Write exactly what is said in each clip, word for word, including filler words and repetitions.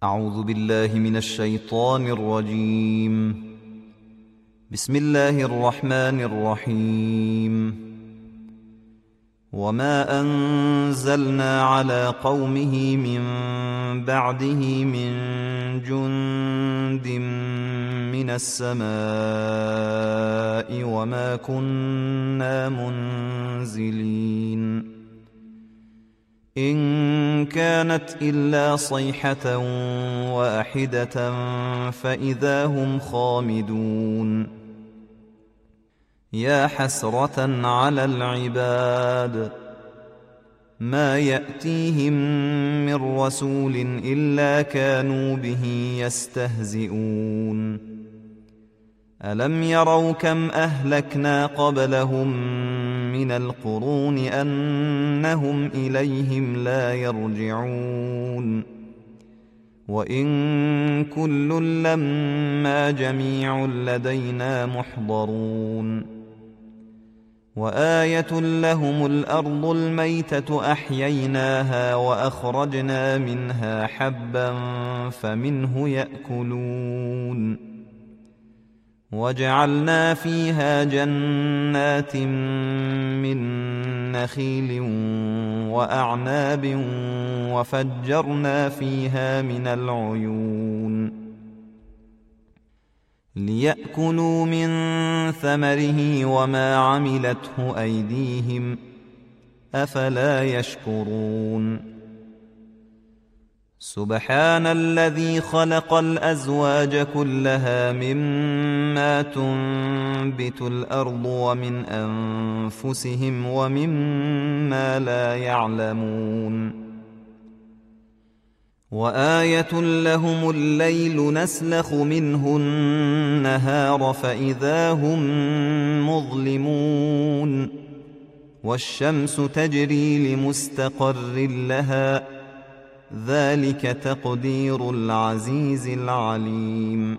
أعوذ بالله من الشيطان الرجيم. بسم الله الرحمن الرحيم. وما أنزلنا على قومه من بعده من جند من السماء وما كنا منزلين إن كانت إلا صيحة واحدة فإذا هم خامدون. يا حسرة على العباد ما يأتيهم من رسول إلا كانوا به يستهزئون. ألم يروا كم أهلكنا قبلهم من القرون أنهم إليهم لا يرجعون. وإن كل لما جميع لدينا محضرون. وآية لهم الأرض الميتة أحييناها وأخرجنا منها حبا فمنه يأكلون. وجعلنا فيها جنات من نخيل وأعناب وفجرنا فيها من العيون ليأكلوا من ثمره وما عملته أيديهم أفلا يشكرون. سبحان الذي خلق الأزواج كلها مما تنبت الأرض ومن أنفسهم ومما لا يعلمون. وآية لهم الليل نسلخ منه النهار فإذا هم مظلمون. والشمس تجري لمستقر لها ذلك تقدير العزيز العليم.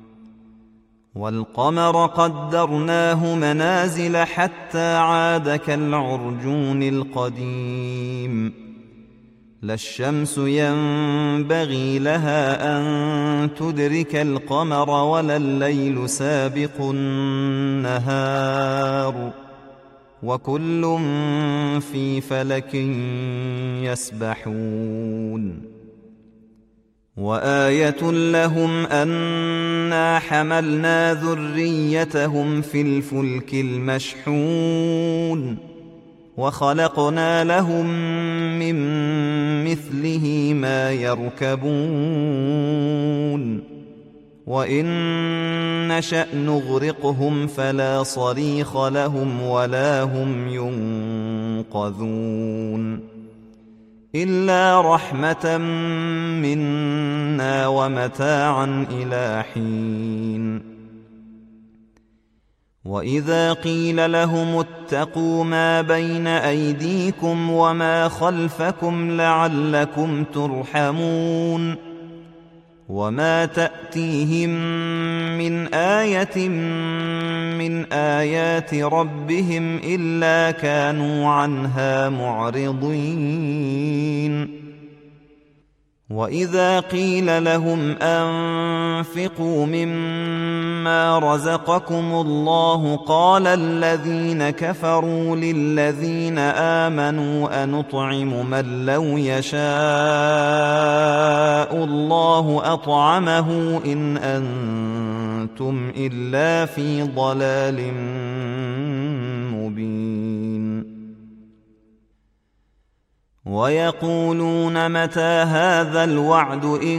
والقمر قدرناه منازل حتى عاد كالعرجون القديم. لا الشمس ينبغي لها أن تدرك القمر ولا الليل سابق النهار وكل في فلك يسبحون. وآية لهم أنا حملنا ذريتهم في الفلك المشحون وخلقنا لهم من مثله ما يركبون. وإن نشأ نغرقهم فلا صريخ لهم ولا هم ينقذون إلا رحمة منا ومتاعا إلى حين. وإذا قيل لهم اتقوا ما بين أيديكم وما خلفكم لعلكم ترحمون. وما تأتيهم من آية من آيات ربهم إلا كانوا عنها معرضين. وإذا قيل لهم أنفقوا مما رزقكم الله قال الذين كفروا للذين آمنوا أنطعم من لو يشاء الله أطعمه إن أنتم إلا في ضلال مبين. ويقولون متى هذا الوعد إن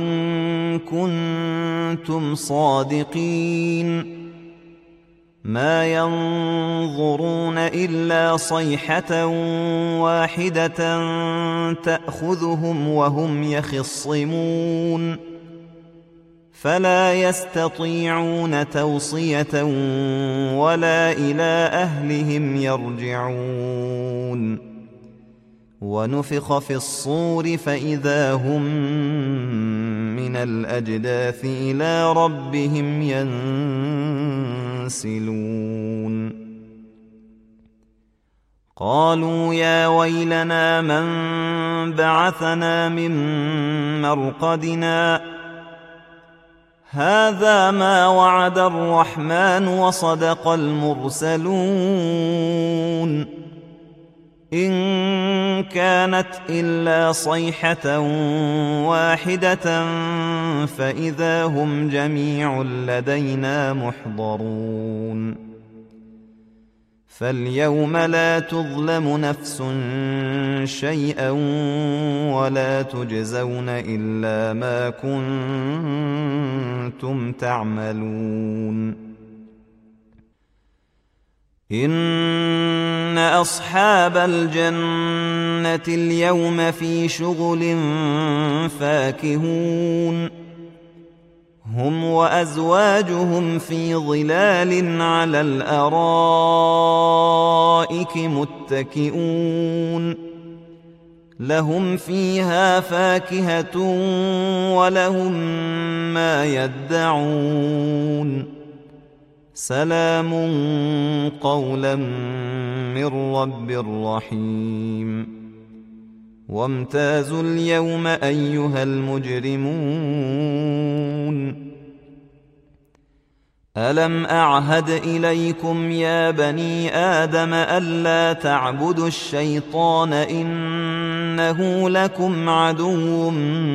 كنتم صادقين. ما ينظرون إلا صيحة واحدة تأخذهم وهم يخصمون فلا يستطيعون توصية ولا إلى أهلهم يرجعون. ونفخ في الصور فإذا هم من الأجداث إلى ربهم ينسلون. قالوا يا ويلنا من بعثنا من مرقدنا هذا ما وعد الرحمن وصدق المرسلون إن كانت إلا صيحة واحدة فإذا هم جميع لدينا محضرون فاليوم لا تظلم نفس شيئا ولا تجزون إلا ما كنتم تعملون إن أصحاب الجنة اليوم في شغل فاكهون هم وأزواجهم في ظلال على الأرائك متكئون لهم فيها فاكهة ولهم ما يدعون سلام قولا من رب رحيم وامتازوا اليوم أيها المجرمون ألم أعهد إليكم يا بني آدم ألا تعبدوا الشيطان إنه لكم عدو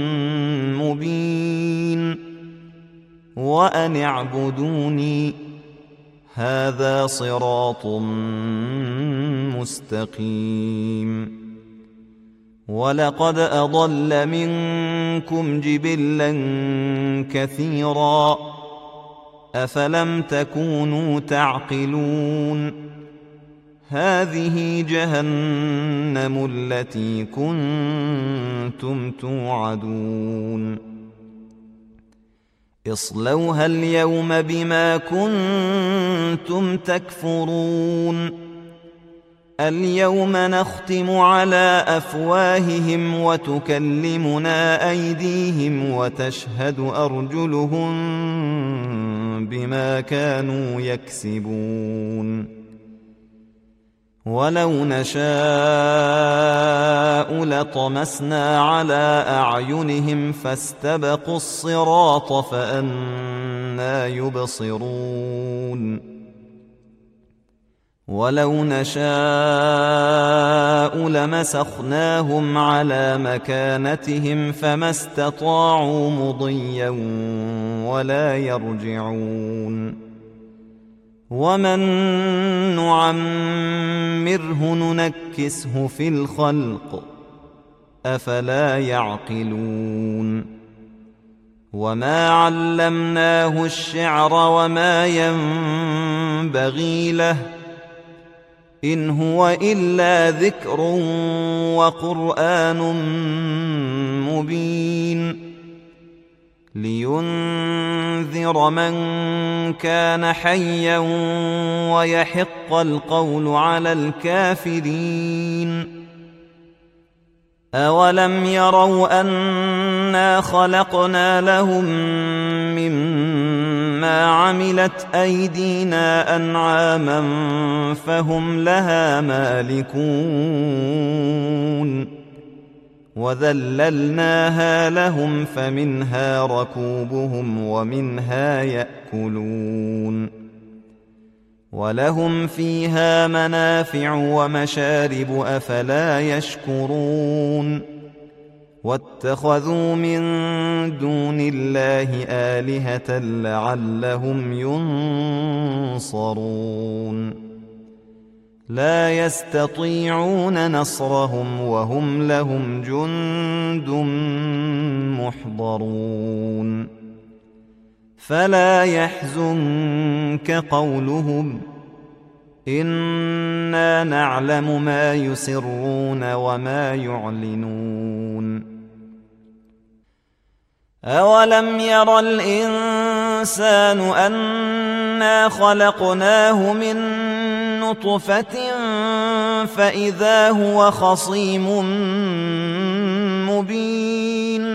مبين وأن اعبدوني هذا صراط مستقيم ولقد أضل منكم جبلا كثيرا أفلم تكونوا تعقلون هذه جهنم التي كنتم توعدون اصلوها اليوم بما كنتم تكفرون اليوم نختم على أفواههم وتكلمنا أيديهم وتشهد أرجلهم بما كانوا يكسبون ولو نشاء لطمسنا على أعينهم فاستبقوا الصراط فأنى يبصرون ولو نشاء لمسخناهم على مكانتهم فما استطاعوا مضيا ولا يرجعون ومن نعمره ننكسه في الخلق أفلا يعقلون وما علمناه الشعر وما ينبغي له إن هو إلا ذكر وقرآن مبين لينذر من كان حيا ويحق القول على الكافرين أولم يروا أنا خلقنا لهم مما عملت أيدينا أنعاما فهم لها مالكون وذللناها لهم فمنها ركوبهم ومنها يأكلون ولهم فيها منافع ومشارب أفلا يشكرون واتخذوا من دون الله آلهة لعلهم ينصرون لا يستطيعون نصرهم وهم لهم جند محضرون فلا يحزنك قولهم إنا نعلم ما يسرون وما يعلنون أولم ير الإنسان أنا خلقناه من نطفة فإذا هو خصيم مبين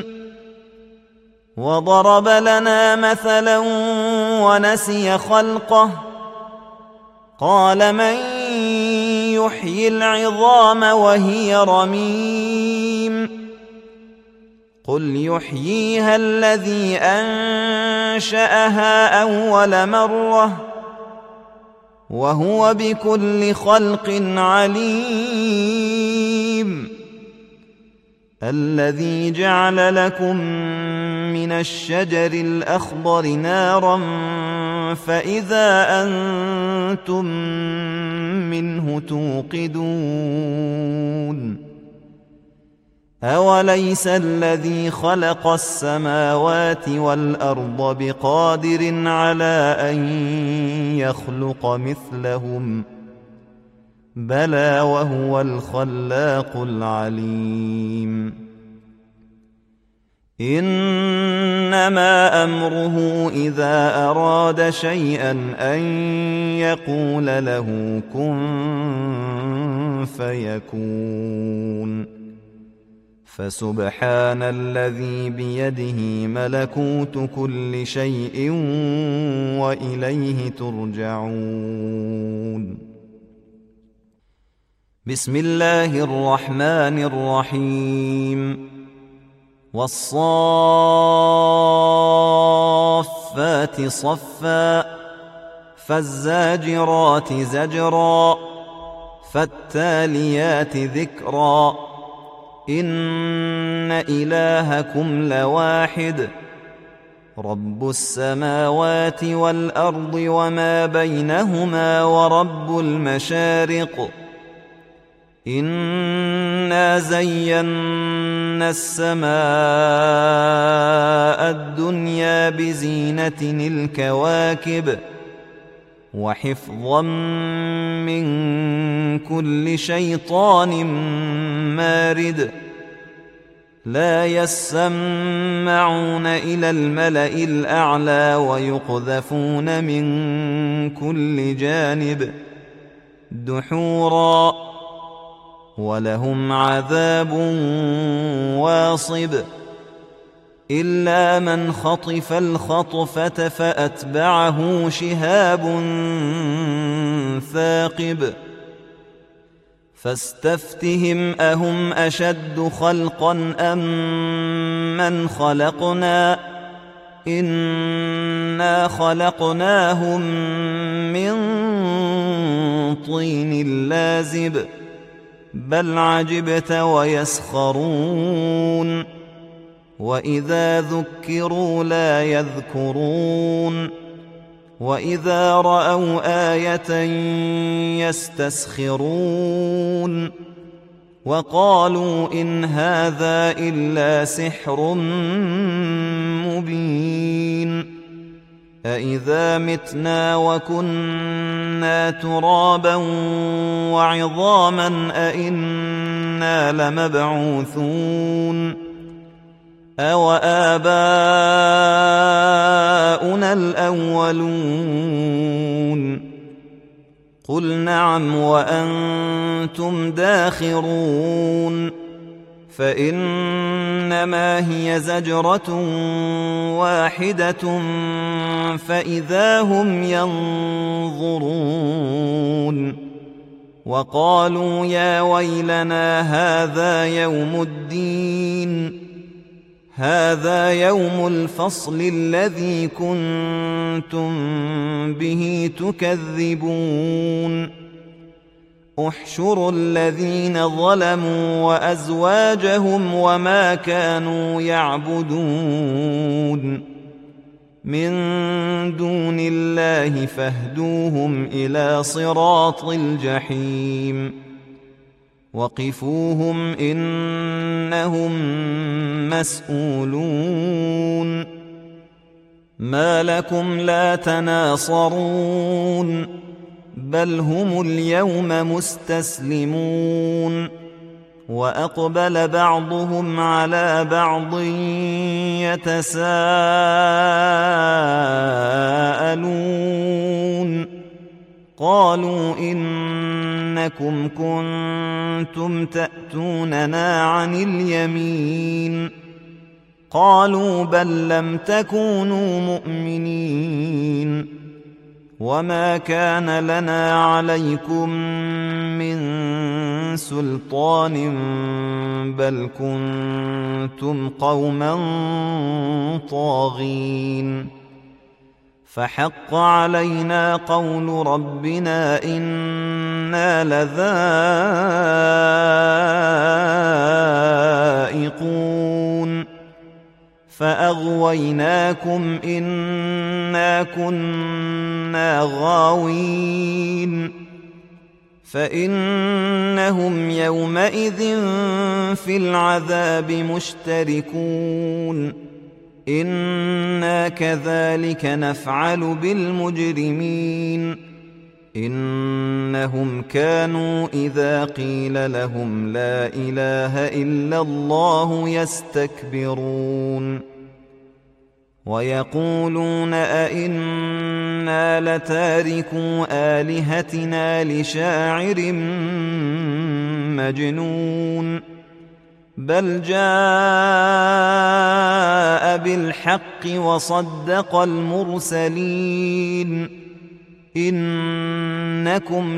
وضرب لنا مثلا ونسي خلقه قال من يحيي العظام وهي رميم قل يحييها الذي أنشأها أول مرة وهو بكل خلق عليم الذي جعل لكم من الشجر الأخضر نارا فإذا أنتم منه توقدون أوليس الذي خلق السماوات والأرض بقادر على أن يخلق مثلهم بلى وهو الخلاق العليم إنما أمره إذا أراد شيئا أن يقول له كن فيكون فسبحان الذي بيده ملكوت كل شيء وإليه ترجعون بسم الله الرحمن الرحيم والصافات صفا فالزاجرات زجرا فالتاليات ذكرا إن إلهكم لواحد رب السماوات والأرض وما بينهما ورب المشارق إنا زينا السماء الدنيا بزينة الكواكب وحفظا من كل شيطان مارد لا يسمعون إلى الملأ الأعلى ويقذفون من كل جانب دحورا ولهم عذاب واصب إلا من خطف الخطفة فأتبعه شهاب ثاقب فاستفتهم أهم أشد خلقا أم من خلقنا إنا خلقناهم من طين لازب بل عجبت ويسخرون وإذا ذكروا لا يذكرون وإذا رأوا آية يستسخرون وقالوا إن هذا إلا سحر مبين أإذا متنا وكنا ترابا وعظاما أإنا لمبعوثون أوآباؤنا الأولون قل نعم وأنتم داخرون فإنما هي زجرة واحدة فإذا هم ينظرون وقالوا يا ويلنا هذا يوم الدين هذا يوم الفصل الذي كنتم به تكذبون احشروا الذين ظلموا وأزواجهم وما كانوا يعبدون من دون الله فاهدوهم إلى صراط الجحيم وقفوهم إنهم مسؤولون ما لكم لا تناصرون بل هم اليوم مستسلمون وأقبل بعضهم على بعض يتساءلون قالوا إنكم كنتم تأتوننا عن اليمين قالوا بل لم تكونوا مؤمنين وما كان لنا عليكم من سلطان بل كنتم قوما طاغين فحق علينا قول ربنا إنا لذائقون فأغويناكم إنا كنا غاوين فإنهم يومئذ في العذاب مشتركون إنا كذلك نفعل بالمجرمين إنهم كانوا إذا قيل لهم لا إله إلا الله يستكبرون ويقولون أئنا لتاركو آلهتنا لشاعر مجنون بل جاء بالحق وصدق المرسلين إنكم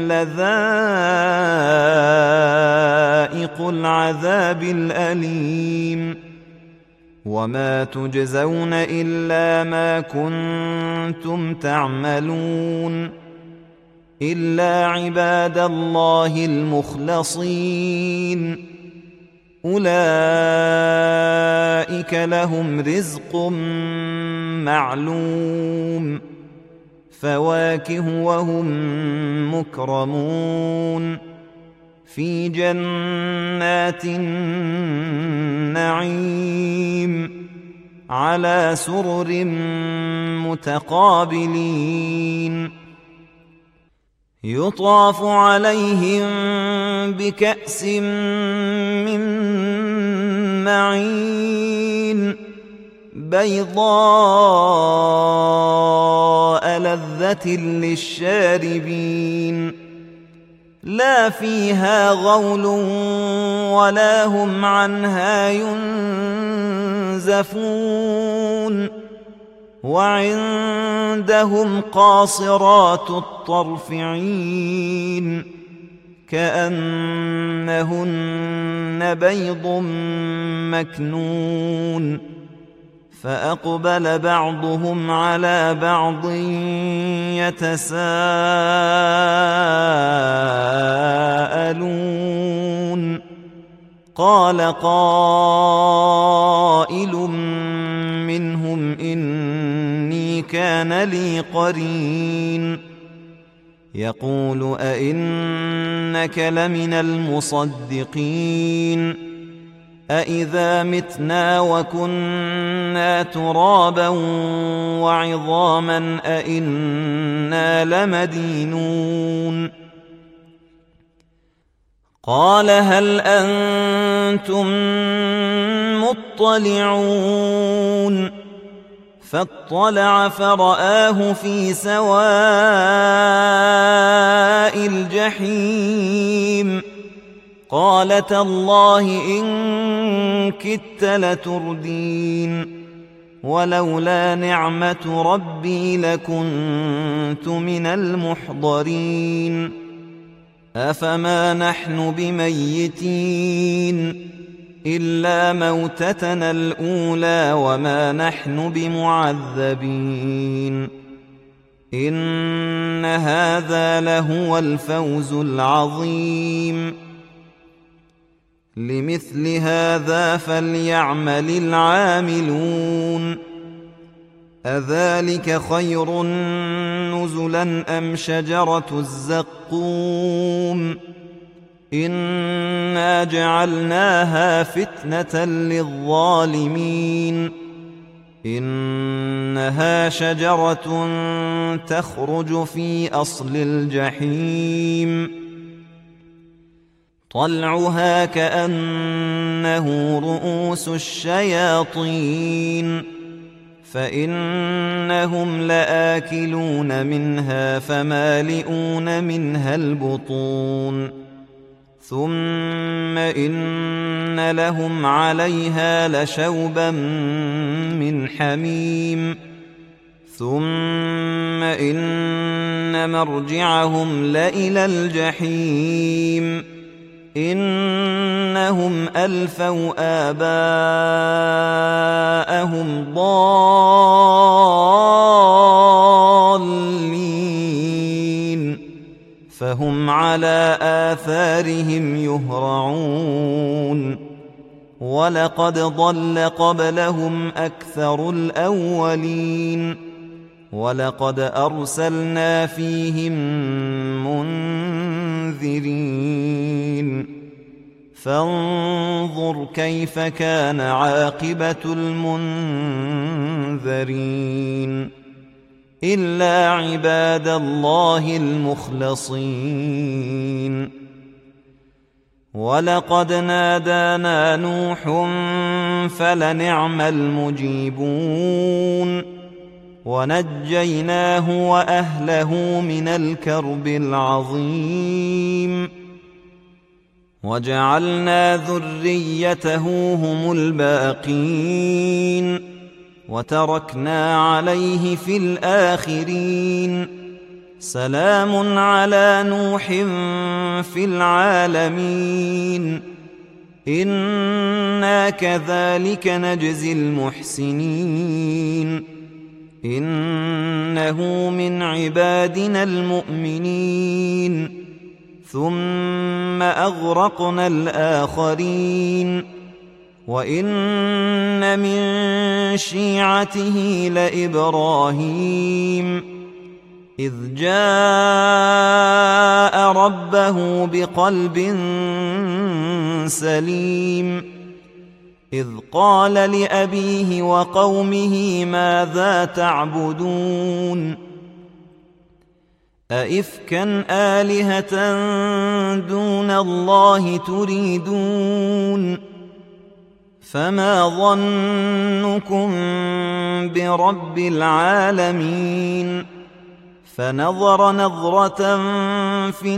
لذائقو العذاب الأليم وما تجزون إلا ما كنتم تعملون إلا عباد الله المخلصين أولئك لهم رزق معلوم فواكه وهم مكرمون في جنات النعيم على سرر متقابلين يطاف عليهم بكأس من معين بيضاء لذة للشاربين لا فيها غول ولا هم عنها ينزفون وعندهم قاصرات الطرف عين كأنهن بيض مكنون فأقبل بعضهم على بعض يتساءلون قال قائل منهم إني كان لي قرين يقول أئنك لمن المصدقين أإذا متنا وكنا ترابا وعظاما أئنا لمدينون قال هل أنتم مطلعون فاطلع فرآه في سواء الجحيم قال تالله إن كدت لتردين ولولا نعمة ربي لكنت من المحضرين أفما نحن بميتين إلا موتتنا الأولى وما نحن بمعذبين إن هذا لهو الفوز العظيم لمثل هذا فليعمل العاملون أذلك خير نزلا أم شجرة الزقوم إنا جعلناها فتنة للظالمين إنها شجرة تخرج في أصل الجحيم طلعها كأنه رؤوس الشياطين فإنهم لآكلون منها فمالئون منها البطون ثم إن لهم عليها لشوبا من حميم ثم إن مرجعهم لإلى الجحيم إنهم ألفوا آباءهم ضالين فهم على آثارهم يهرعون ولقد ضل قبلهم أكثر الأولين ولقد أرسلنا فيهم منذرين فانظر كيف كان عاقبة المنذرين إلا عباد الله المخلصين ولقد نادانا نوح فلنعم المجيبون ونجيناه وأهله من الكرب العظيم وجعلنا ذريته هم الباقين وتركنا عليه في الآخرين سلام على نوح في العالمين إنا كذلك نجزي المحسنين إنه من عبادنا المؤمنين ثم أغرقنا الآخرين وإن من شيعته لإبراهيم إذ جاء ربه بقلب سليم إذ قال لأبيه وقومه ماذا تعبدون أئفكا آلهة دون الله تريدون فما ظنكم برب العالمين فنظر نظرة في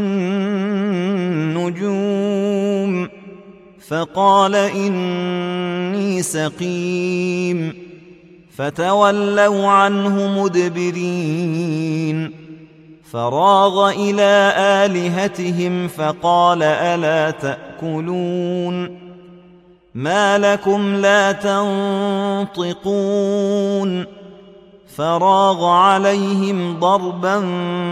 النجوم فقال إني سقيم فتولوا عنه مدبرين فراغ إلى آلهتهم فقال ألا تأكلون ما لكم لا تنطقون فراغ عليهم ضربا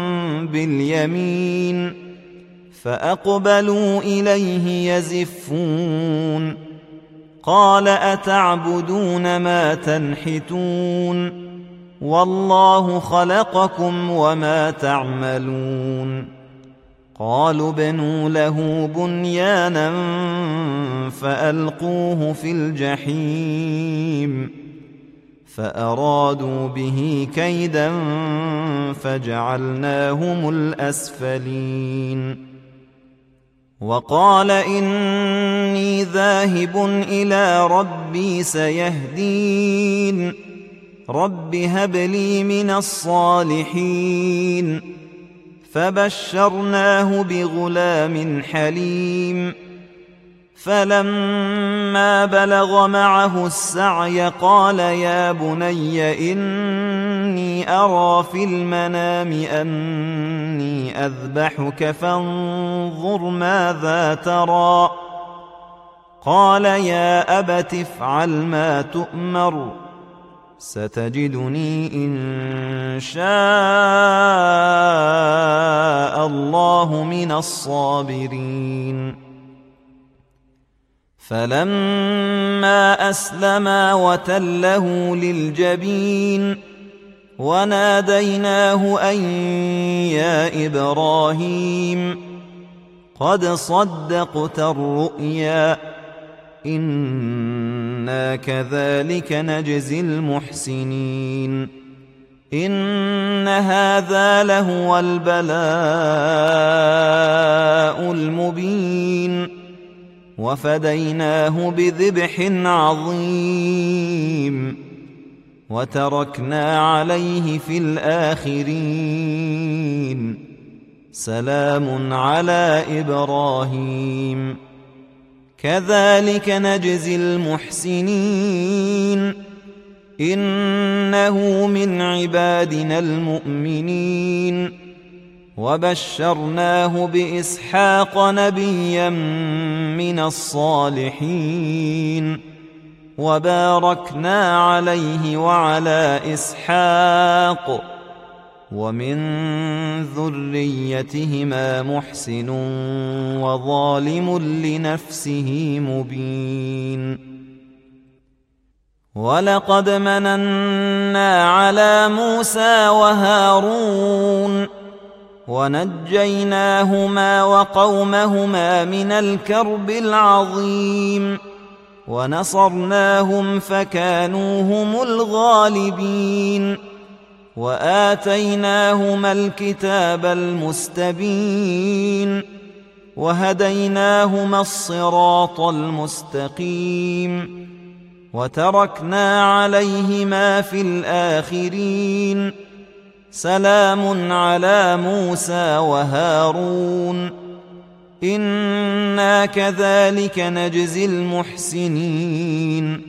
باليمين فأقبلوا إليه يزفون قال أتعبدون ما تنحتون والله خلقكم وما تعملون قالوا ابنوا له بنيانا فألقوه في الجحيم فأرادوا به كيدا فجعلناهم الأسفلين وقال إني ذاهب إلى ربي سيهدين رب هب لي من الصالحين فبشرناه بغلام حليم فلما بلغ معه السعي قال يا بني إني أرى في المنام أني أذبحك فانظر ماذا ترى قال يا أبت افعل ما تؤمر ستجدني إن شاء الله من الصابرين فلما أسلما وتله للجبين وناديناه أن يا إبراهيم قد صدقت الرؤيا إنا كذلك نجزي المحسنين إن هذا لهو البلاء المبين وفديناه بذبح عظيم وتركنا عليه في الآخرين سلام على إبراهيم كذلك نجزي المحسنين إنه من عبادنا المؤمنين وبشرناه بإسحاق نبيا من الصالحين وباركنا عليه وعلى إسحاق ومن ذريتهما محسن وظالم لنفسه مبين. ولقد مننا على موسى وهارون ونجيناهما وقومهما من الكرب العظيم ونصرناهم فكانوا هم الغالبين وآتيناهما الكتاب المستبين وهديناهما الصراط المستقيم وتركنا عليهما في الآخرين سلام على موسى وهارون إنا كذلك نجزي المحسنين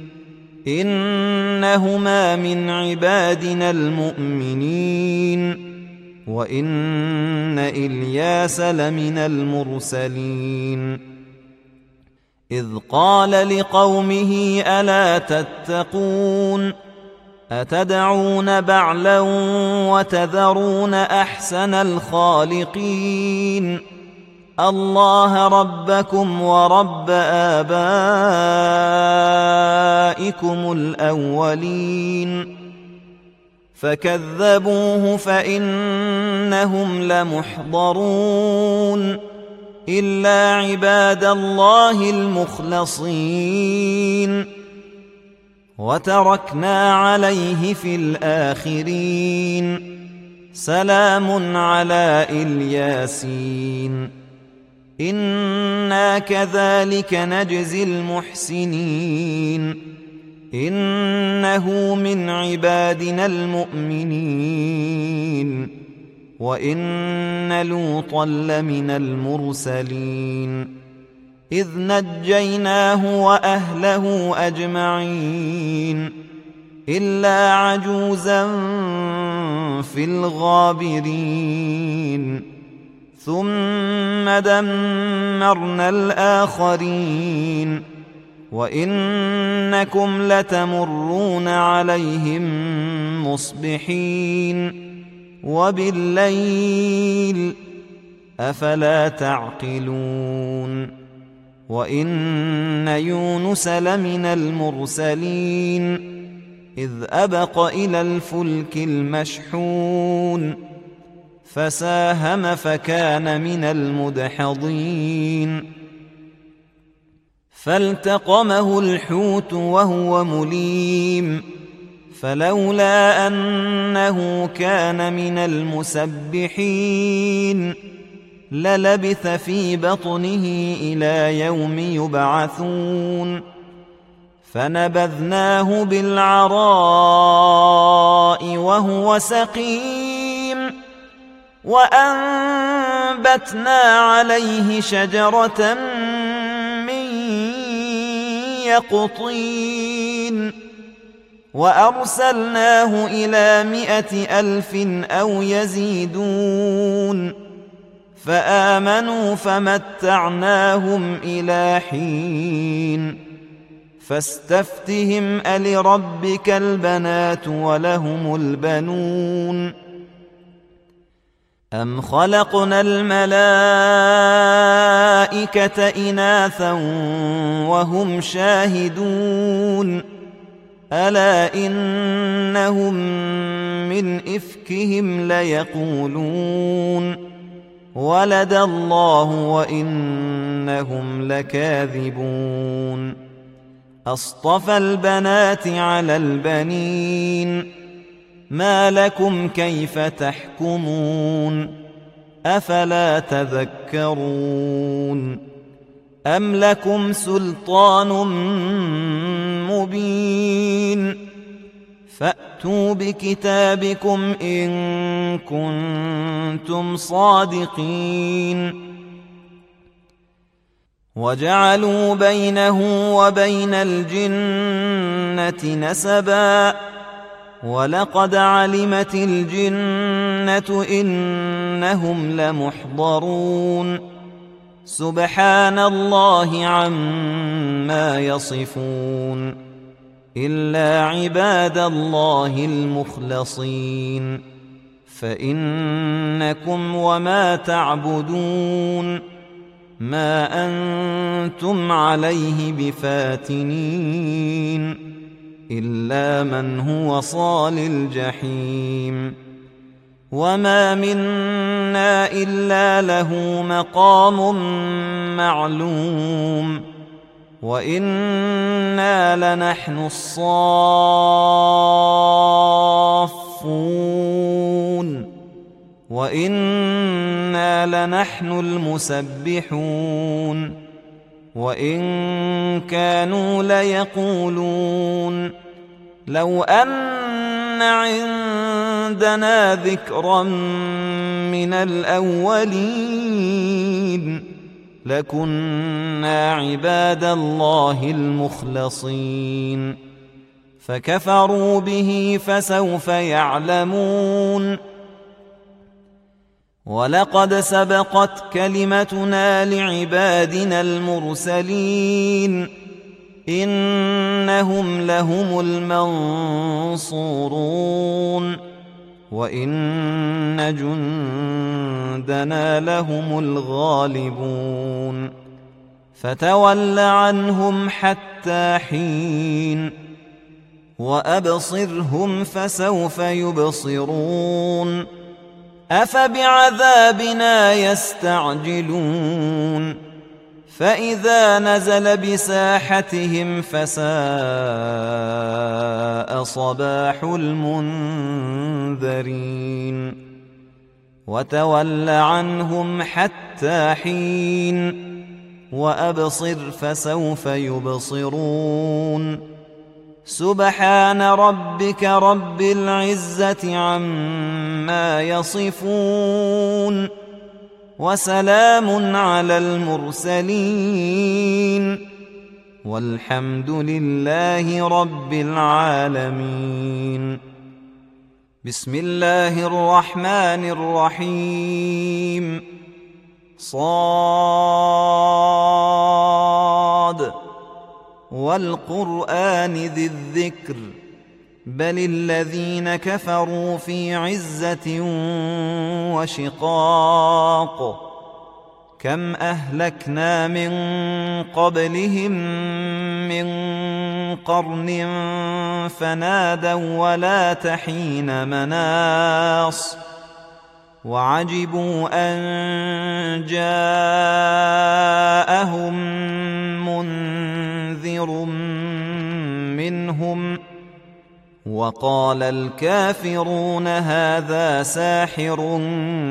إنهما من عبادنا المؤمنين وإن إلياس لمن المرسلين إذ قال لقومه ألا تتقون أتدعون بعلا وتذرون أحسن الخالقين الله ربكم ورب آبائكم الأولين فكذبوه فإنهم لمحضرون إلا عباد الله المخلصين وتركنا عليه في الآخرين سلام على الياسين إنا كذلك نجزي المحسنين إنه من عبادنا المؤمنين وإن لوطا لمن المرسلين إذ نجيناه وأهله أجمعين إلا عجوزا في الغابرين ثم دمرنا الآخرين وإنكم لتمرون عليهم مصبحين وبالليل أفلا تعقلون وإن يونس لمن المرسلين إذ أبق إلى الفلك المشحون فساهم فكان من المدحضين فالتقمه الحوت وهو مليم فلولا أنه كان من المسبحين للبث في بطنه إلى يوم يبعثون فنبذناه بالعراء وهو سقيم وأنبتنا عليه شجرة من يقطين وأرسلناه إلى مائة ألف أو يزيدون فآمنوا فمتعناهم إلى حين فاستفتهم ألربك البنات ولهم البنون أم خلقنا الملائكة إناثا وهم شاهدون ألا إنهم من إفكهم ليقولون ولد الله وإنهم لكاذبون أصطفى البنات على البنين ما لكم كيف تحكمون أفلا تذكرون أم لكم سلطان مبين فأتوا بكتابكم إن كنتم صادقين وجعلوا بينه وبين الجنة نسبا ولقد علمت الجنة إنهم لمحضرون سبحان الله عما يصفون إلا عباد الله المخلصين فإنكم وما تعبدون ما أنتم عليه بفاتنين إلا من هو صال الجحيم وما منا إلا له مقام معلوم وإنا لنحن الصافون وإنا لنحن المسبحون وإن كانوا ليقولون لو أن عندنا ذكرا من الأولين لكنا عباد الله المخلصين فكفروا به فسوف يعلمون ولقد سبقت كلمتنا لعبادنا المرسلين إنهم لهم المنصورون وإن جندنا لهم الغالبون فتول عنهم حتى حين وأبصرهم فسوف يبصرون أفبعذابنا يستعجلون فإذا نزل بساحتهم فساء صباح المنذرين وتول عنهم حتى حين وأبصر فسوف يبصرون سبحان ربك رب العزة عما يصفون وسلام على المرسلين والحمد لله رب العالمين بسم الله الرحمن الرحيم صاد والقرآن ذي الذكر بل الذين كفروا في عزة وشقاق كم أهلكنا من قبلهم من قرن فنادوا ولا تحين مناص وعجبوا أن جاءهم منذر منهم وقال الكافرون هذا ساحر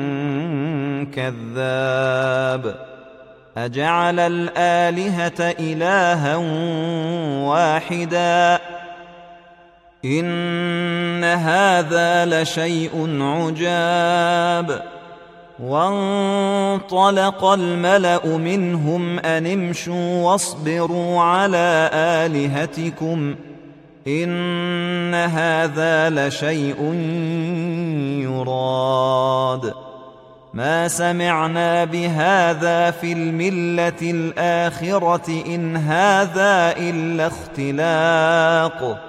كذاب أجعل الآلهة إلها واحدا إن هذا لشيء عجاب وانطلق الملأ منهم أن امشوا واصبروا على آلهتكم إن هذا لشيء يراد ما سمعنا بهذا في الملة الآخرة إن هذا إلا اختلاق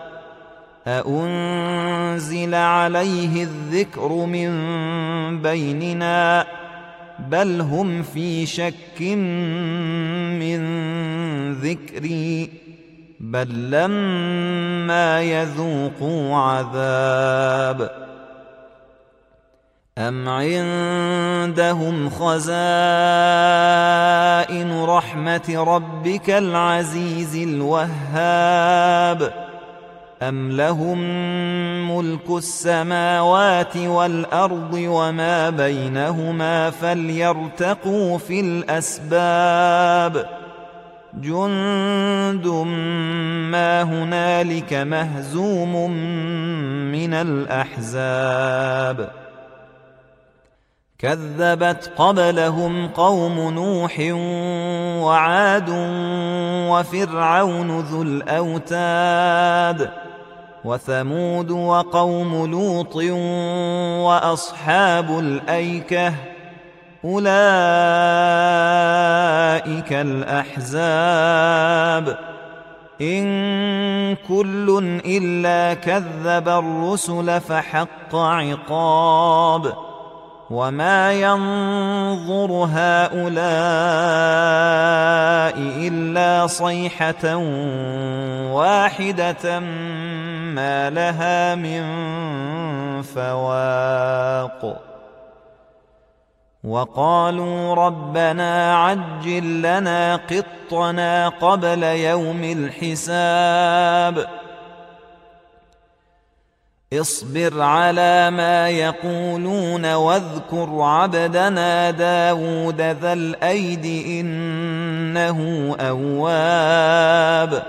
أأنزل عليه الذكر من بيننا بل هم في شك من ذكري بل لما يذوقوا عذاب أم عندهم خزائن رحمة ربك العزيز الوهاب أم لهم ملك السماوات والأرض وما بينهما فليرتقوا في الأسباب جند ما هنالك مهزوم من الأحزاب كذبت قبلهم قوم نوح وعاد وفرعون ذو الأوتاد وثمود وقوم لوط وأصحاب الأيكة أولئك الأحزاب إن كل إلا كذب الرسل فحق عقاب وما ينظر هؤلاء إلا صيحة واحدة ما لها من فواق وقالوا ربنا عجل لنا قطنا قبل يوم الحساب اصبر على ما يقولون واذكر عبدنا داود ذا الأيد إنه أواب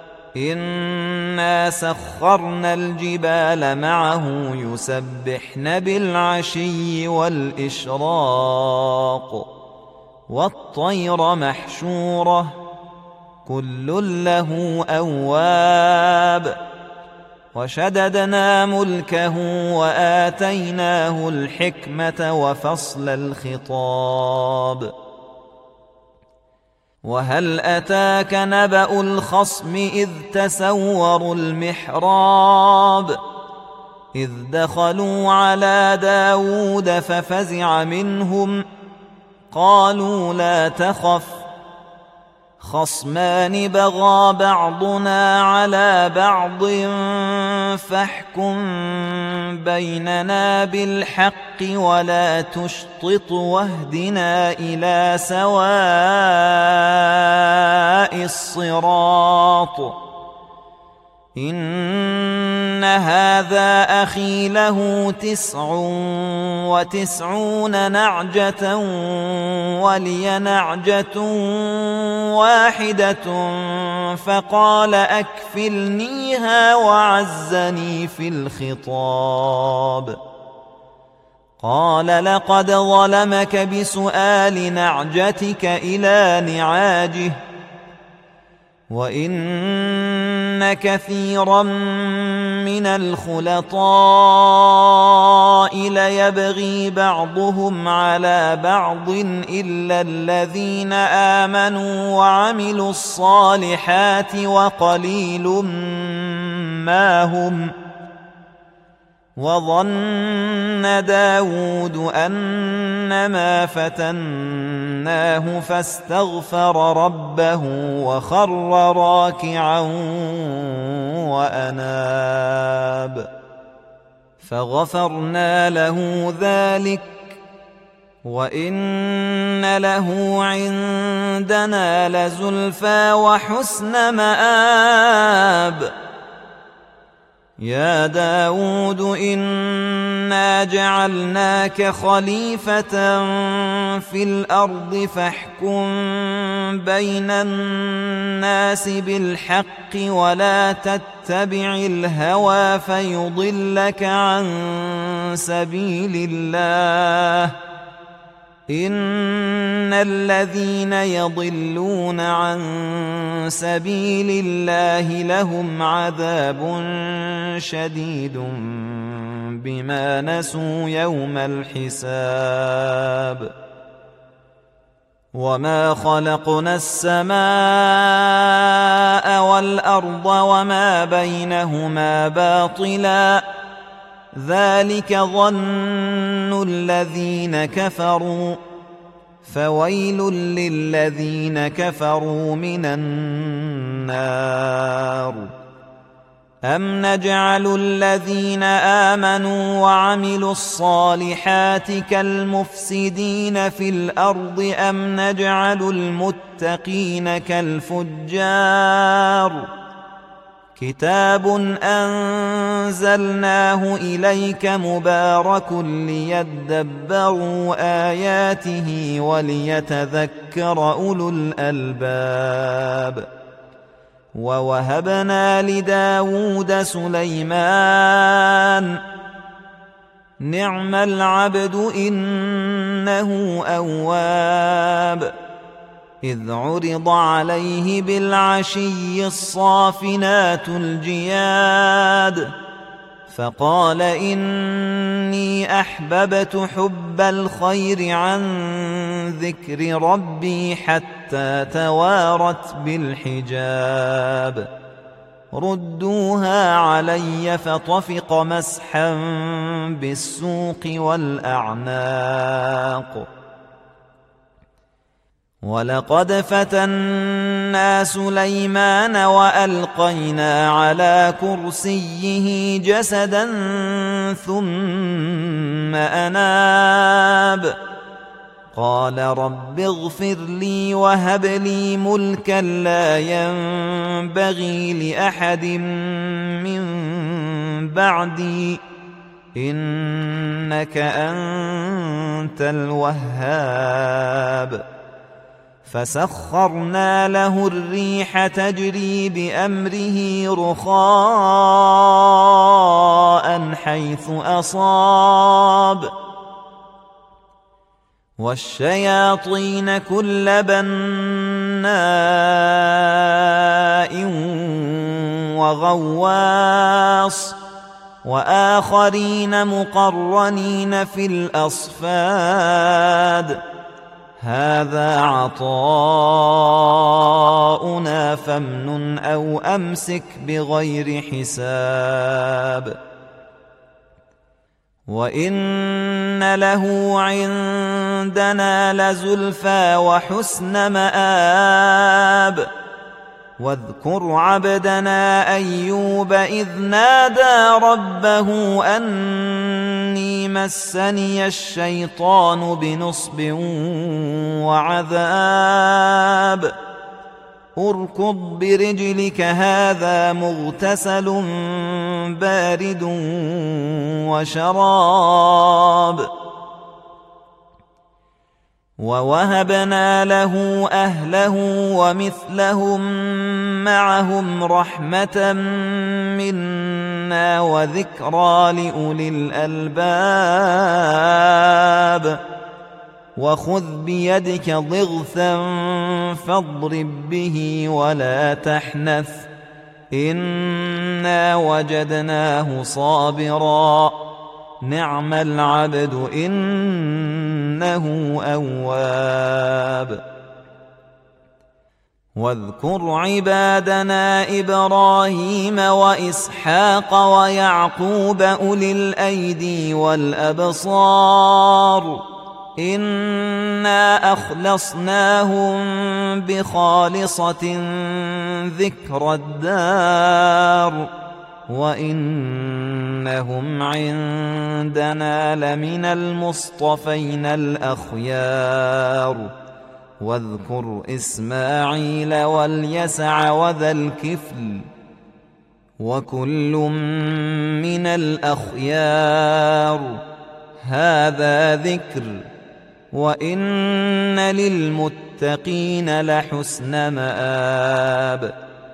إنا سخرنا الجبال معه يسبحن بالعشي والإشراق والطير محشورة كل له أواب وشددنا ملكه وآتيناه الحكمة وفصل الخطاب وهل أتاك نبأ الخصم إذ تسوروا المحراب إذ دخلوا على داود ففزع منهم قالوا لا تخف خصمان بغى بعضنا على بعض فاحكم بيننا بالحق ولا تشطط واهدنا إلى سواء الصراط إن هذا أخي له تسع وتسعون نعجة ولي نعجة واحدة فقال أكفلنيها وعزني في الخطاب قال لقد ظلمك بسؤال نعجتك إلى نعاجه وإن كثيرا من الخلطاء ليبغي بعضهم على بعض إلا الذين آمنوا وعملوا الصالحات وقليل ما هم وظن داود أنما فتناه فاستغفر ربه وخر راكعا وأناب فغفرنا له ذلك وإن له عندنا لزلفى وحسن مآب يا داود إنا جعلناك خليفة في الأرض فاحكم بين الناس بالحق ولا تتبع الهوى فيضلك عن سبيل الله إن الذين يضلون عن سبيل الله لهم عذاب شديد بما نسوا يوم الحساب وما خلقنا السماء والأرض وما بينهما باطلا ذلك ظن الذين كفروا فويل للذين كفروا من النار أم نجعل الذين آمنوا وعملوا الصالحات كالمفسدين في الأرض أم نجعل المتقين كالفجار كتاب أنزلناه إليك مبارك ليدبروا آياته وليتذكر أولو الألباب ووهبنا لداود سليمان نعم العبد إنه أواب إذ عرض عليه بالعشي الصافنات الجياد فقال إني أحببت حب الخير عن ذكر ربي حتى توارت بالحجاب ردوها علي فطفق مسحا بالسوق والأعناق ولقد فتنا سليمان وألقينا على كرسيه جسدا ثم أناب قال رب اغفر لي وهب لي ملكا لا ينبغي لأحد من بعدي إنك أنت الوهاب فسخرنا له الريح تجري بأمره رخاء حيث أصاب والشياطين كل بناء وغواص وآخرين مقرنين في الأصفاد هذا عطاؤنا فامنن أو أمسك بغير حساب وإن له عندنا لزلفى وحسن مآب واذكر عبدنا أيوب إذ نادى ربه أني مسني الشيطان بنصب وعذاب اركض برجلك هذا مغتسل بارد وشراب ووهبنا له أهله ومثلهم معهم رحمة منا وذكرى لأولي الألباب وخذ بيدك ضغثا فاضرب به ولا تحنث إنا وجدناه صابرا نعم العبد إنه أواب واذكر عبادنا إبراهيم وإسحاق ويعقوب أولي الأيدي والأبصار إنا أخلصناهم بخالصة ذكر الدار وإنهم عندنا لمن المصطفين الأخيار واذكر إسماعيل واليسع وذا الكفل وكل من الأخيار هذا ذكر وإن للمتقين لحسن مآب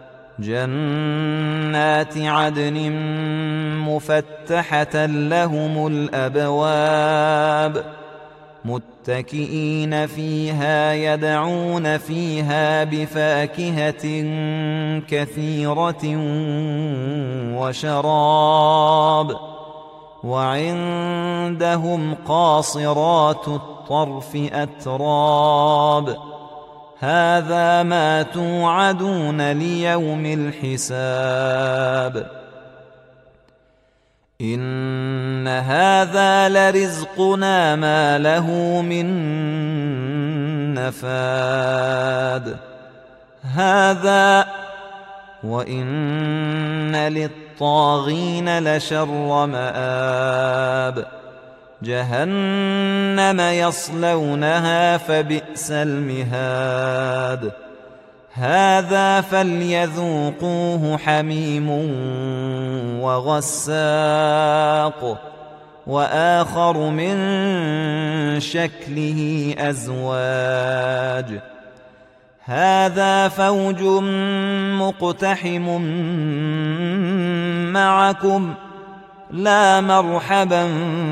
جنات عدن مفتحة لهم الأبواب متكئين فيها يدعون فيها بفاكهة كثيرة وشراب وعندهم قاصرات الطرف أتراب هذا ما توعدون ليوم الحساب إن هذا لرزقنا ما له من نفاد هذا وإن للطاغين لشر مآب جهنم يصلونها فبئس المهاد هذا فليذوقوه حميم وغساق وآخر من شكله أزواج هذا فوج مقتحم معكم لا مرحبا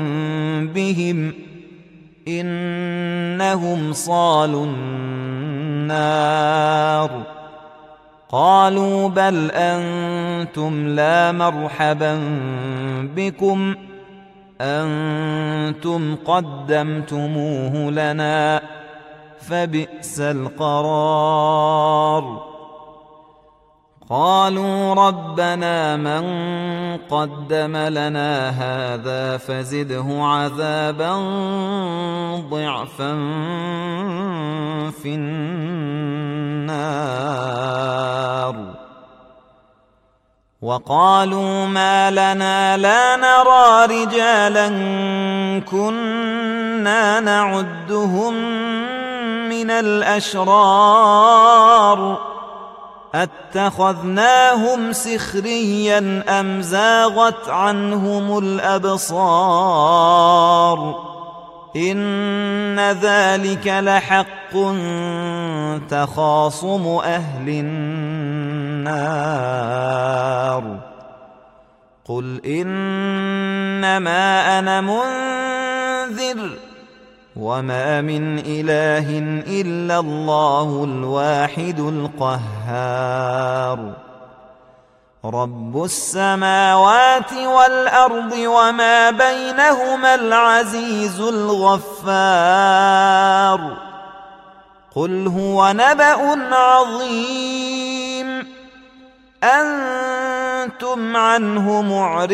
بهم إنهم صالوا النار قالوا بل أنتم لا مرحبا بكم أنتم قدمتموه لنا فبئس القرار قالوا ربنا من قدم لنا هذا فزده عذابا ضعفا في النار وقالوا ما لنا لا نرى رجالا كنا نعدهم من الأشرار أتخذناهم سخريا أم زاغت عنهم الأبصار إن ذلك لحق تخاصم أهل النار قل إنما أنا منذر وما من إله إلا الله الواحد القهار رب السماوات والأرض وما بينهما العزيز الغفار قل هو نبأ عظيم أنتم عنه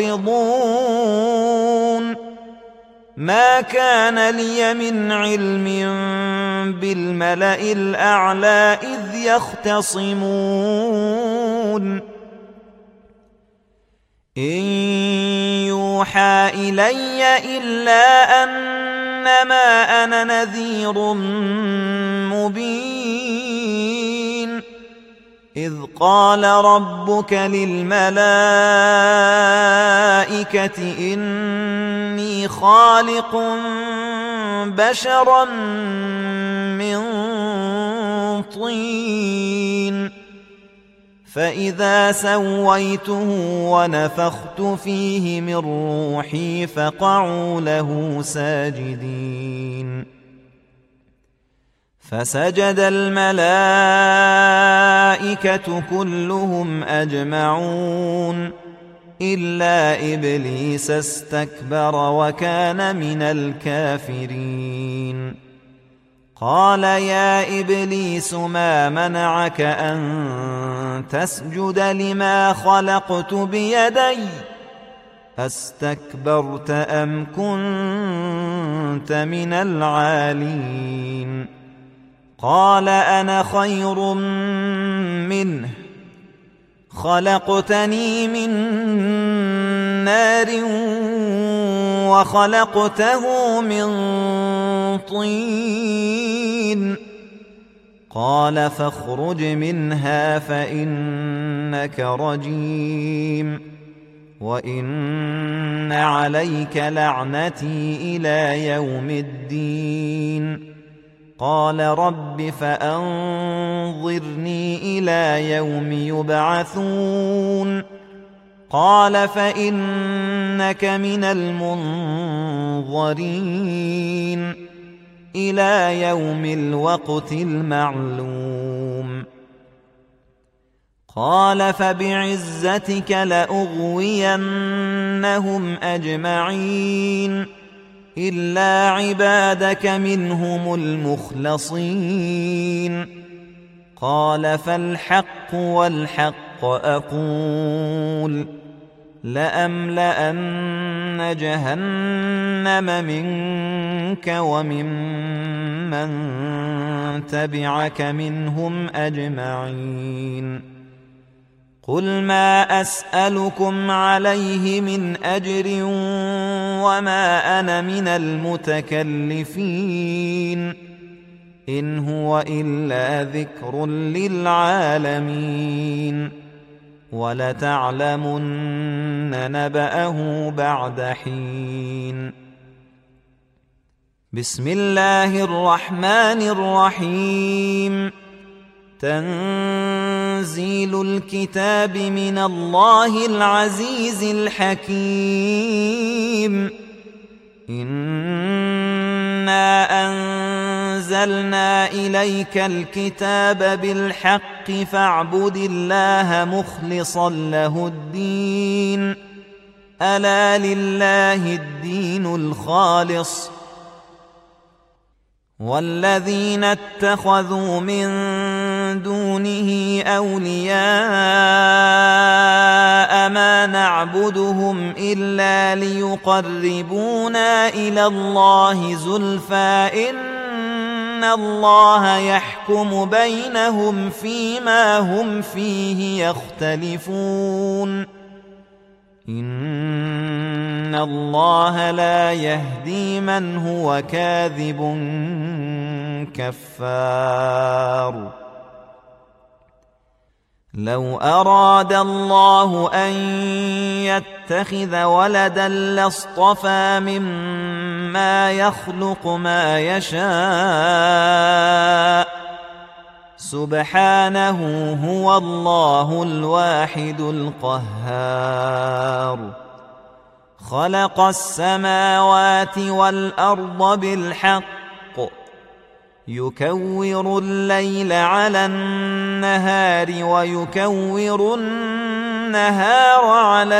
معرضون ما كان لي من علم بالملأ الأعلى إذ يختصمون إن يوحى إلي إلا أنما أنا نذير مبين إذ قال ربك للملائكة إني خالق بشرا من طين فإذا سويته ونفخت فيه من روحي فقعوا له ساجدين فسجد الملائكة كلهم أجمعون إلا إبليس استكبر وكان من الكافرين قال يا إبليس ما منعك أن تسجد لما خلقت بيدي أستكبرت أم كنت من العالين قال أنا خير منه خلقتني من نار وخلقته من طين قال فاخرج منها فإنك رجيم وإن عليك لعنتي إلى يوم الدين قال رب فأنظرني إلى يوم يبعثون قال فإنك من المنظرين إلى يوم الوقت المعلوم قال فبعزتك لأغوينهم أجمعين إلا عبادك منهم المخلصين قال فالحق والحق أقول لأملأن جهنم منك وممن تبعك منهم أجمعين قل ما أسألكم عليه من أجر وما أنا من المتكلفين إن هو إلا ذكر للعالمين ولتعلمن نبأه بعد حين بسم الله الرحمن الرحيم تنزيل الكتاب من الله العزيز الحكيم إنا أنزلنا أنزلنا إليك الكتاب بالحق فاعبد الله مخلصا له الدين ألا لله الدين الخالص والذين اتخذوا من دونه أولياء ما نعبدهم إلا ليقربونا إلى الله زلفى إن الله يحكم بينهم فيما هم فيه يختلفون إن الله لا يهدي من هو كاذب كفار لو أراد الله أن يتخذ ولدا لاصطفى مما يخلق ما يشاء سبحانه هو الله الواحد القهار خلق السماوات والأرض بالحق يكور الليل على النهار ويكور النهار على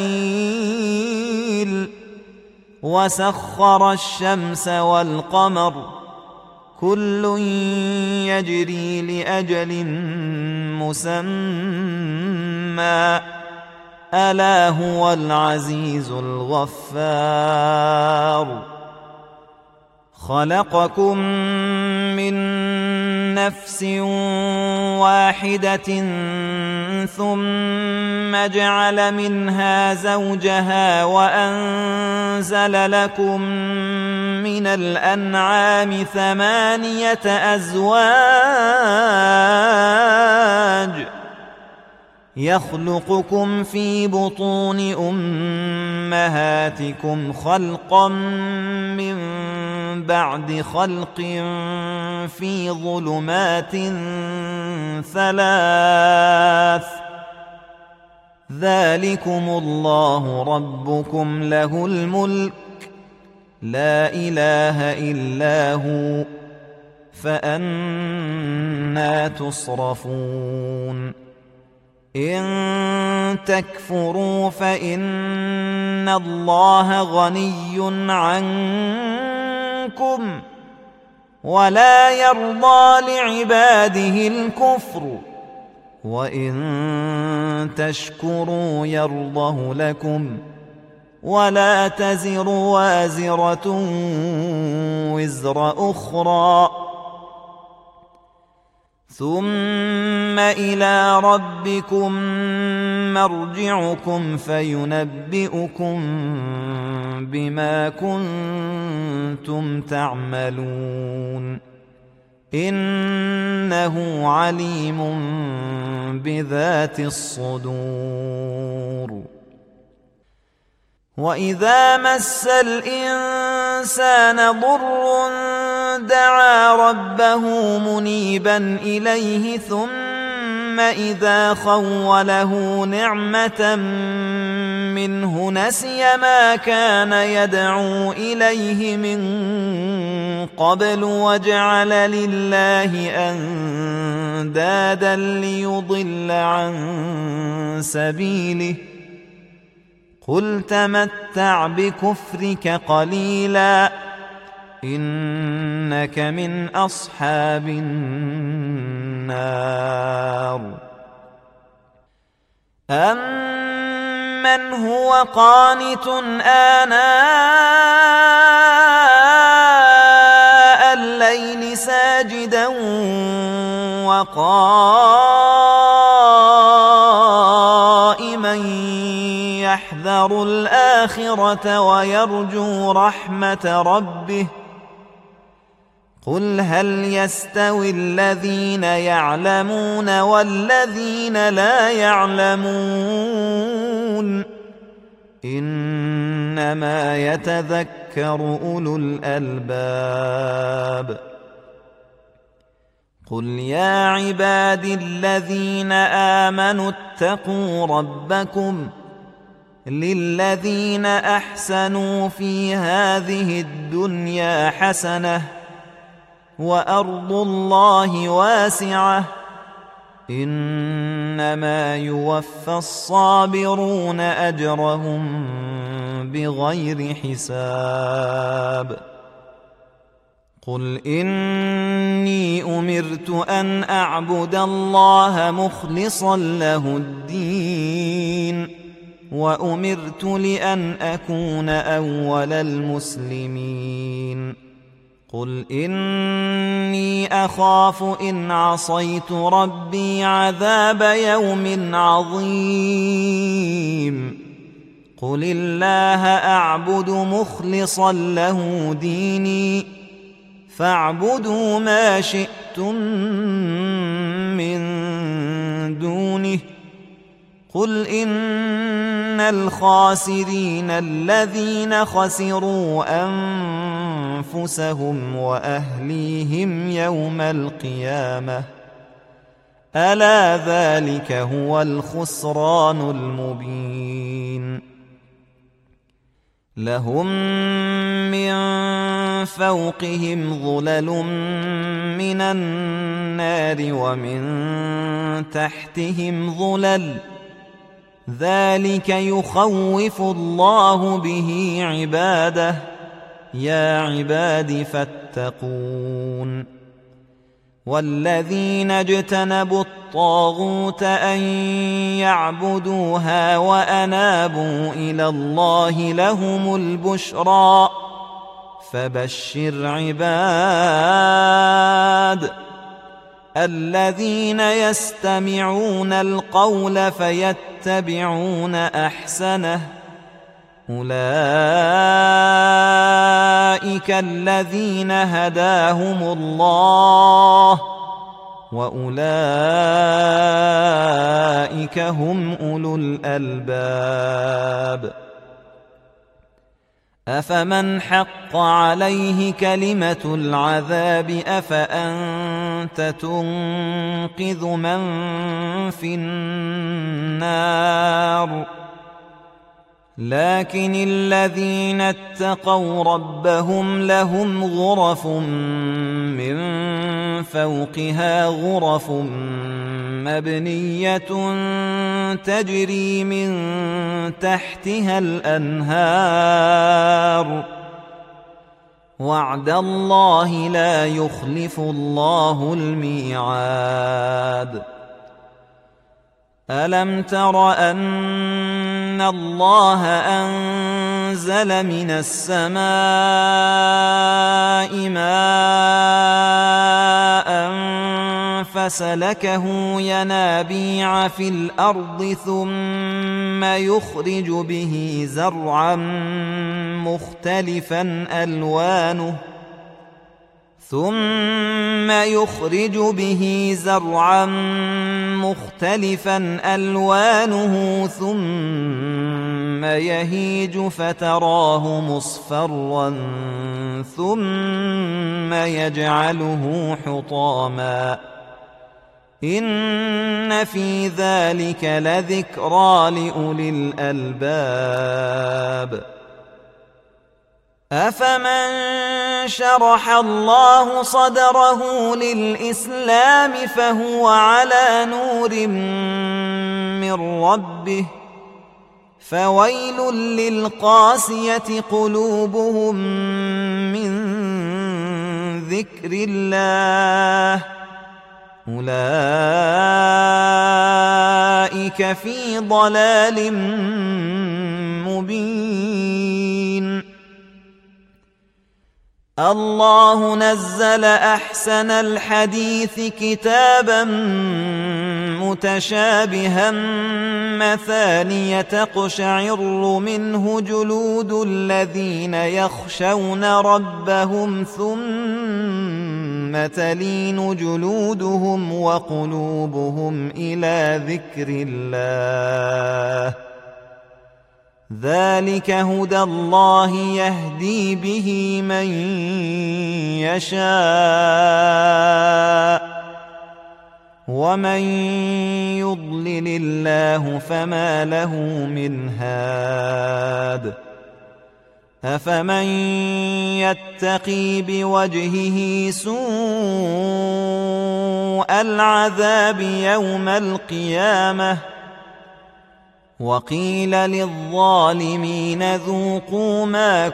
الليل وسخر الشمس والقمر كل يجري لأجل مسمى ألا هو العزيز الغفار خلقكم من نفس واحدة ثم جعل منها زوجها وأنزل لكم من الأنعام ثمانية أزواج يخلقكم في بطون أمهاتكم خلقا من بعد خلق في ظلمات ثلاث ذلكم الله ربكم له الملك لا إله إلا هو فأنى تصرفون إن تكفروا فإن الله غني عنكم ولا يرضى لعباده الكفر وإن تشكروا يرضه لكم ولا تزر وازرة وزر أخرى ثم إلى ربكم مرجعكم فينبئكم بما كنتم تعملون إنه عليم بذات الصدور وإذا مس الإنسان ضر دعا ربه منيبا إليه ثم إذا خوله نعمة منه نسي ما كان يدعو إليه من قبل وجعل لله أندادا ليضل عن سبيله قل تمتع بكفرك قليلا إنك من أصحاب النار أمن هو قانت آناء الليل ساجدا وقائما يحذر الآخرة ويرجو رحمة ربه قل هل يستوي الذين يعلمون والذين لا يعلمون إنما يتذكر أولو الألباب قل يا عبادي الذين آمنوا اتقوا ربكم للذين أحسنوا في هذه الدنيا حسنة وأرض الله واسعة إنما يوفى الصابرون أجرهم بغير حساب قل إني أمرت أن أعبد الله مخلصا له الدين وأمرت لأن أكون أول المسلمين قل إني أخاف إن عصيت ربي عذاب يوم عظيم قل الله أعبد مخلصا له ديني فاعبدوا ما شئتم من دونه قل إن الخاسرين الذين خسروا أنفسهم وأهليهم يوم القيامة ألا ذلك هو الخسران المبين لهم من فوقهم ظلل من النار ومن تحتهم ظلل ذلك يخوف الله به عباده يا عباد فاتقون والذين اجتنبوا الطاغوت أن يعبدوها وأنابوا إلى الله لهم البشرى فبشر عباد الذين يستمعون القول فيتبعون أحسنه أولئك الذين هداهم الله وأولئك هم أولو الألباب أفمن حق عليه كلمة العذاب أفأنت تنقذ من في النار لكن الذين اتقوا ربهم لهم غرف من فوقها غرف مبنية تجري من تحتها الأنهار وعد الله لا يخلف الله الميعاد ألم تر أن الله أنزل من السماء ماء فسلكه ينابيع في الأرض ثم يخرج به زرعا مختلفا ألوانه ثم يخرج به زرعا مختلفا ألوانه ثم يهيج فتراه مصفرا ثم يجعله حطاما إن في ذلك لذكرى لأولي الألباب أفمن شرح الله صدره للإسلام فهو على نور من ربه فويل للقاسية قلوبهم من ذكر الله أولئك في ضلال مبين الله نزل أحسن الحديث كتابا متشابها مثانية تقشعر منه جلود الذين يخشون ربهم ثم تلين جلودهم وقلوبهم إلى ذكر الله ذلك هدى الله يهدي به من يشاء ومن يضلل الله فما له من هاد أفمن يتقي بوجهه سوء العذاب يوم القيامة وقيل للظالمين ذوقوا ما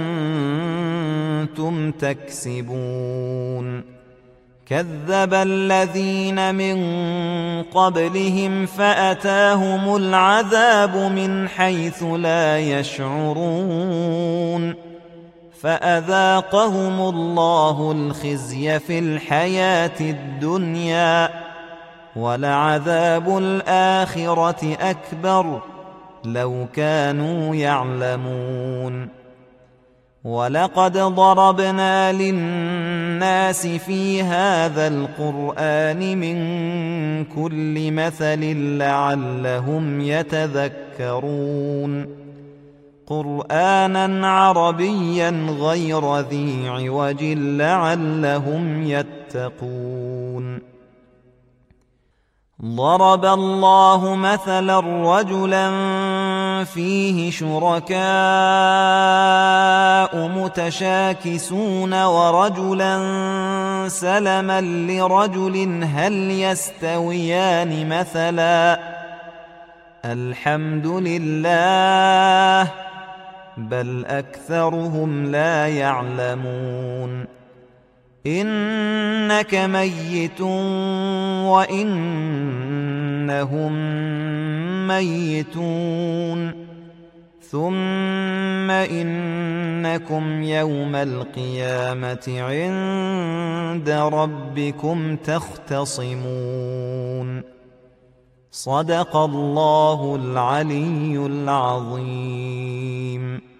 كنتم تكسبون كذب الذين من قبلهم فأتاهم العذاب من حيث لا يشعرون فأذاقهم الله الخزي في الحياة الدنيا ولعذاب الآخرة أكبر لو كانوا يعلمون ولقد ضربنا للناس في هذا القرآن من كل مثل لعلهم يتذكرون قرآنا عربيا غير ذي عوج لعلهم يتقون ضرب الله مثلا رجلا فيه شركاء متشاكسون ورجلا سلما لرجل هل يستويان مثلا الحمد لله بل أكثرهم لا يعلمون إنك ميت وإنهم ميتون ثم إنكم يوم القيامة عند ربكم تختصمون صدق الله العلي العظيم.